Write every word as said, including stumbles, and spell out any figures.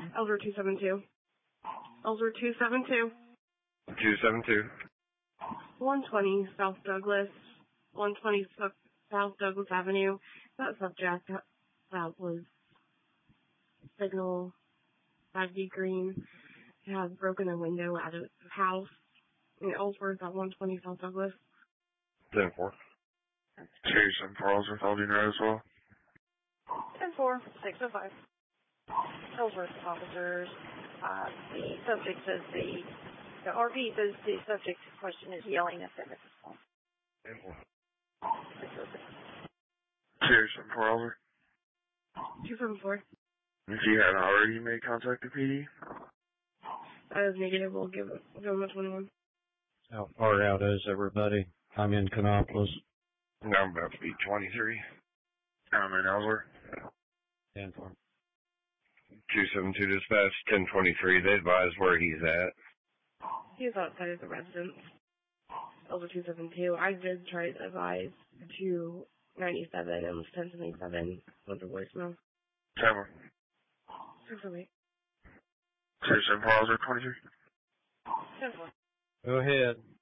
Elder two seven two. Elder two seven two. two seven two. one twenty South Douglas. one twenty South Douglas Avenue. That subject that was signal five D green. It has broken a window at a house in Ellsworth at one twenty South Douglas. ten four. Jason Carlson, Folding Road as well. ten four, six oh five. Ellsworth officers. Uh, the subject says the, the R V says the subject question is yelling at them at this point. ten four. six oh six. Jason Carlson. two seven four. If you haven't already made contact with P D. That is negative. We'll give, we'll give them a twenty-one. How far out is everybody? I'm in Canopolis. I'm about to be twenty-three. I'm in Ellsworth. ten four. two seven two dispatch, ten twenty-three. They advise where he's at. He's outside of the residence. Elder two seven two. I did try to advise two ninety-seven and was ten seventy-seven with the voicemail. Seven. six oh eight. Jason Carlson, twenty-three. ten four. Go ahead.